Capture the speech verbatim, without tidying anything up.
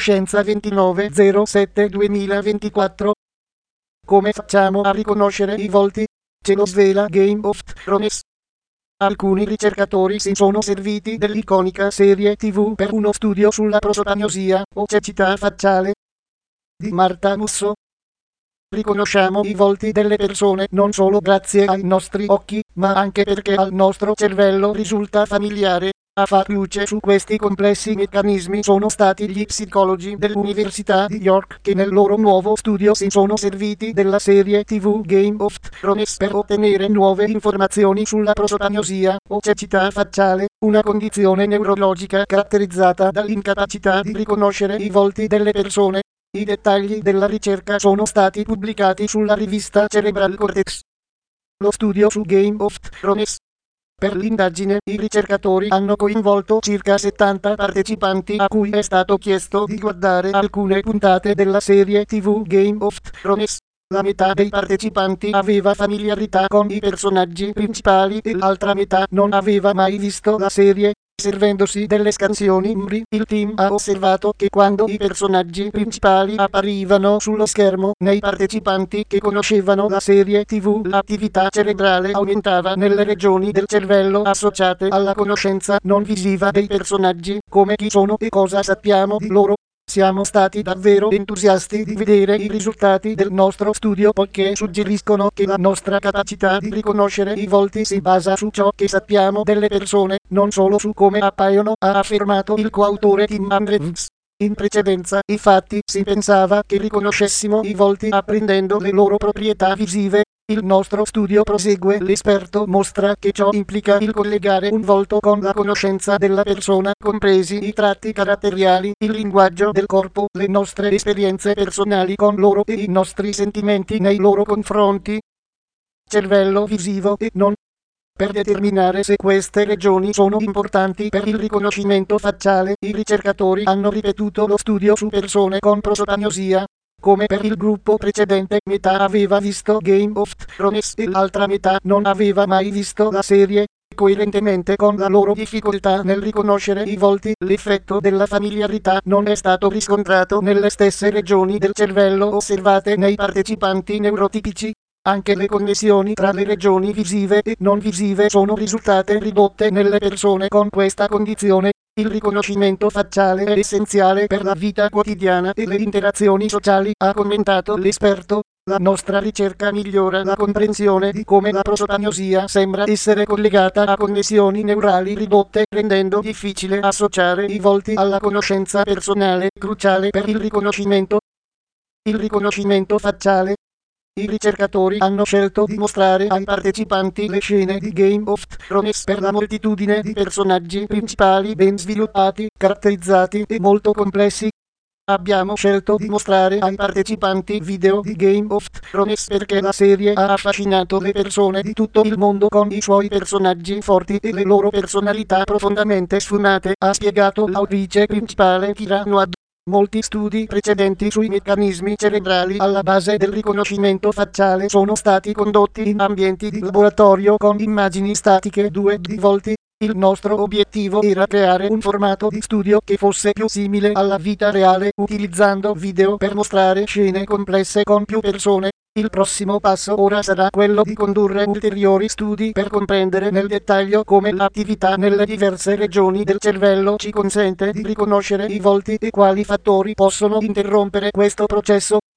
Scienza ventinove zero sette duemilaventiquattro. Come facciamo a riconoscere i volti? Ce lo svela Game of Thrones. Alcuni ricercatori si sono serviti dell'iconica serie tivù per uno studio sulla prosopagnosia, o cecità facciale, di Marta Musso. Riconosciamo i volti delle persone non solo grazie ai nostri occhi, ma anche perché al nostro cervello risulta familiare. A far luce su questi complessi meccanismi sono stati gli psicologi dell'Università di York, che nel loro nuovo studio si sono serviti della serie tivù Game of Thrones per ottenere nuove informazioni sulla prosopagnosia, o cecità facciale, una condizione neurologica caratterizzata dall'incapacità di riconoscere i volti delle persone. I dettagli della ricerca sono stati pubblicati sulla rivista Cerebral Cortex. Lo studio su Game of Thrones. Per l'indagine, i ricercatori hanno coinvolto circa settanta partecipanti a cui è stato chiesto di guardare alcune puntate della serie tivù Game of Thrones. La metà dei partecipanti aveva familiarità con i personaggi principali e l'altra metà non aveva mai visto la serie. Servendosi delle scansioni M R I, il team ha osservato che quando i personaggi principali apparivano sullo schermo, nei partecipanti che conoscevano la serie tivù l'attività cerebrale aumentava nelle regioni del cervello associate alla conoscenza non visiva dei personaggi, come chi sono e cosa sappiamo di loro. Siamo stati davvero entusiasti di vedere i risultati del nostro studio, poiché suggeriscono che la nostra capacità di riconoscere i volti si basa su ciò che sappiamo delle persone, non solo su come appaiono, ha affermato il coautore Tim Andrews. In precedenza, infatti, si pensava che riconoscessimo i volti apprendendo le loro proprietà visive. Il nostro studio prosegue, l'esperto mostra che ciò implica il collegare un volto con la conoscenza della persona, compresi i tratti caratteriali, il linguaggio del corpo, le nostre esperienze personali con loro e i nostri sentimenti nei loro confronti. Cervello visivo e non. Per determinare se queste regioni sono importanti per il riconoscimento facciale, i ricercatori hanno ripetuto lo studio su persone con prosopagnosia. Come per il gruppo precedente, metà aveva visto Game of Thrones e l'altra metà non aveva mai visto la serie. Coerentemente con la loro difficoltà nel riconoscere i volti, l'effetto della familiarità non è stato riscontrato nelle stesse regioni del cervello osservate nei partecipanti neurotipici. Anche le connessioni tra le regioni visive e non visive sono risultate ridotte nelle persone con questa condizione. Il riconoscimento facciale è essenziale per la vita quotidiana e le interazioni sociali, ha commentato l'esperto. La nostra ricerca migliora la comprensione di come la prosopagnosia sembra essere collegata a connessioni neurali ridotte, rendendo difficile associare i volti alla conoscenza personale, cruciale per il riconoscimento. Il riconoscimento facciale. I ricercatori hanno scelto di mostrare ai partecipanti le scene di Game of Thrones per la moltitudine di personaggi principali ben sviluppati, caratterizzati e molto complessi. Abbiamo scelto di mostrare ai partecipanti video di Game of Thrones perché la serie ha affascinato le persone di tutto il mondo con i suoi personaggi forti e le loro personalità profondamente sfumate, ha spiegato l'autrice principale Kira Noad. Molti studi precedenti sui meccanismi cerebrali alla base del riconoscimento facciale sono stati condotti in ambienti di laboratorio con immagini statiche due D di volti. Il nostro obiettivo era creare un formato di studio che fosse più simile alla vita reale, utilizzando video per mostrare scene complesse con più persone. Il prossimo passo ora sarà quello di condurre ulteriori studi per comprendere nel dettaglio come l'attività nelle diverse regioni del cervello ci consente di riconoscere i volti e quali fattori possono interrompere questo processo.